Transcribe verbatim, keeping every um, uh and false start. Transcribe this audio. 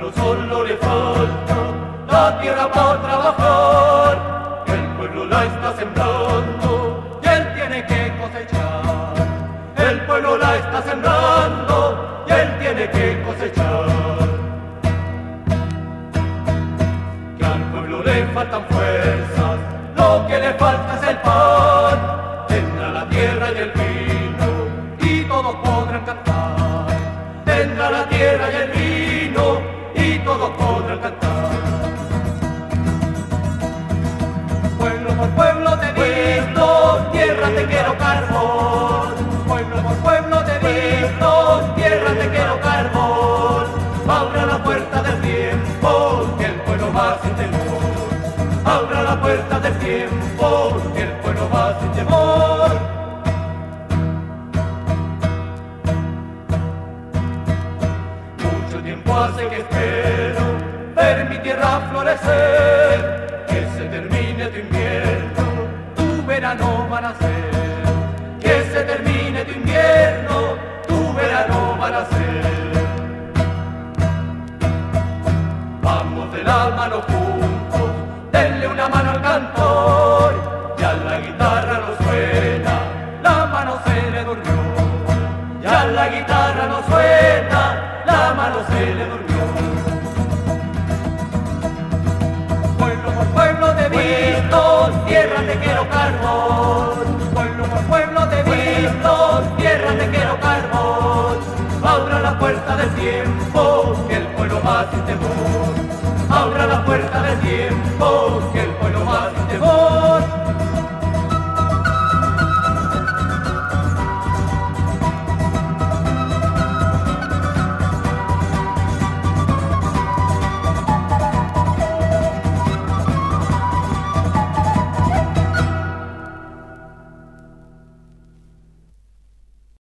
pueblo solo le falta la tierra para trabajar. El pueblo la está sembrando y él tiene que cosechar. El pueblo la está sembrando y él tiene que cosechar. Que al pueblo le faltan fuerzas, lo que le falta es el pan. Tendrá la tierra y el vino y todos podrán cantar. Tendrá la tierra y el vino y todos podrán cantar. Pueblo por pueblo te he visto, tierra te quiero carbón. Pueblo por pueblo te he visto, tierra te quiero carbón. Abra la puerta del tiempo, que el pueblo va sin temor. Abra la puerta del tiempo, que el pueblo va sin temor. Mucho tiempo hace que espero ver mi tierra florecer, que se termine tu invierno, tu verano va a nacer. Que se termine tu invierno, tu verano va a nacer. Vamos de la mano juntos, denle una mano al cantor. Ya la guitarra no suena, la mano se le durmió. Ya la guitarra no suena, la mano se le durmió. Pueblo por pueblo te he visto, tierra te quiero carbón. Pueblo por pueblo te he visto, tierra te quiero carbón. Abra la puerta del tiempo, que el pueblo va sin temor. Abra la puerta del tiempo.